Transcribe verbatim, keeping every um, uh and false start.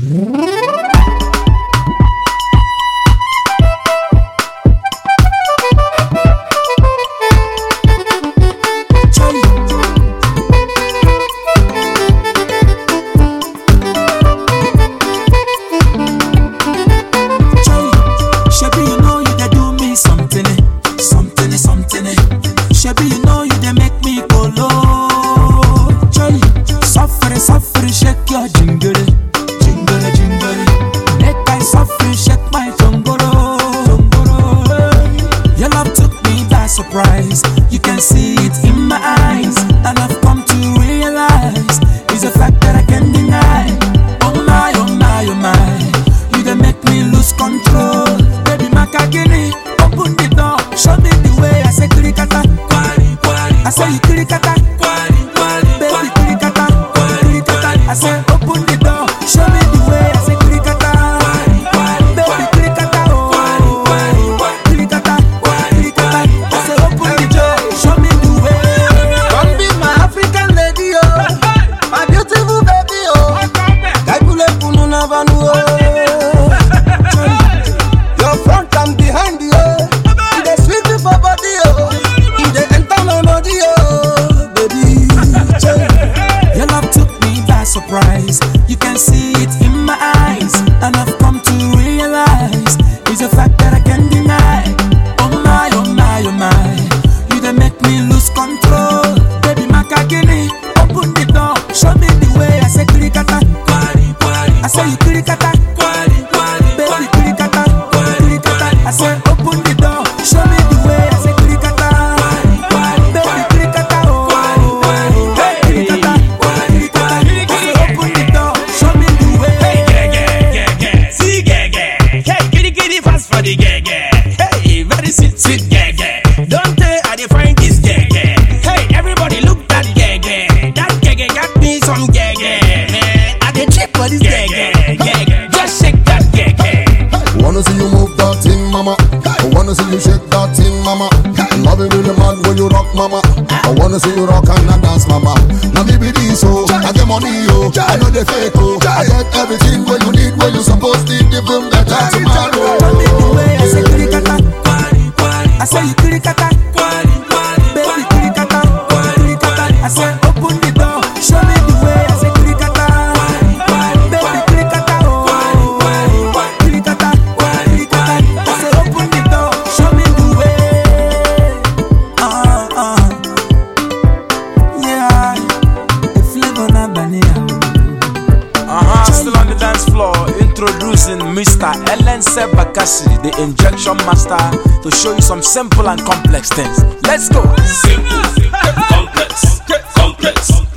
You can see it in my eyes, and I've come to realize it's a fact that I can't deny. Oh my, oh my, oh my, you done make me lose control. Baby Makagini, open the door, show me the way. I say kirikata, I say you kirikata, baby kirikata, kirikata. I say open the door, show me the way. I say kirikata, baby kirikata, oh kirikata, kirikata. I say open the door. Show me the way. Come be my African lady, oh, my beautiful baby, oh. Kaibule kunu na vanu, oh. Your front and behind you, oh. You dey sweet me for body, oh. You dey enter my body, oh, baby. Your love took me by surprise. You can see it in my eyes, and I've come to realize it's a fact that I can't deny. Oh my, oh my, oh my. They make me lose control. Baby Makagini, open the door, show me the way. I say kirikata, I say you kirikata, baby kirikata, kirikata. I say open the door, show me the way. I say kirikata, baby kirikata, oh kirikata, kirikata. I say open the door, show me the way. Hey, yeah, yeah, yeah, see, yeah, yeah. Hey, kitty, kitty, fast for the yeah, yeah. Hey, very sweet, sweet, yeah, yeah. Don't tell I dey find this yeah, yeah. Hey, everybody look that yeah, yeah. That yeah, yeah got me some yeah, yeah. Man, I dey check for this yeah, yeah, yeah, yeah. Just shake that yeah, yeah. Wanna see you move that thing, mama. I wanna see you shake that thing, mama. Love it really mad when you rock, mama. I wanna see you rock and dance, mama. Now give me this, oh. I get money, oh. I know they fake, oh. I get everything when you need, when you supposed to give them better tomorrow. Show me the way. I say kirikata, I say you kirikata, baby kirikata, kirikata. I say open the door, show me the way. I say kirikata, baby kirikata, oh kirikata, kirikata. I say open the door, show me the way. Uh uh, yeah, the flavor na banana. Uh-huh, still on the dance floor, introducing Mister Ellen Sebakasi, the injection master, to show you some simple and complex things. Let's go. Simple, complex, complex.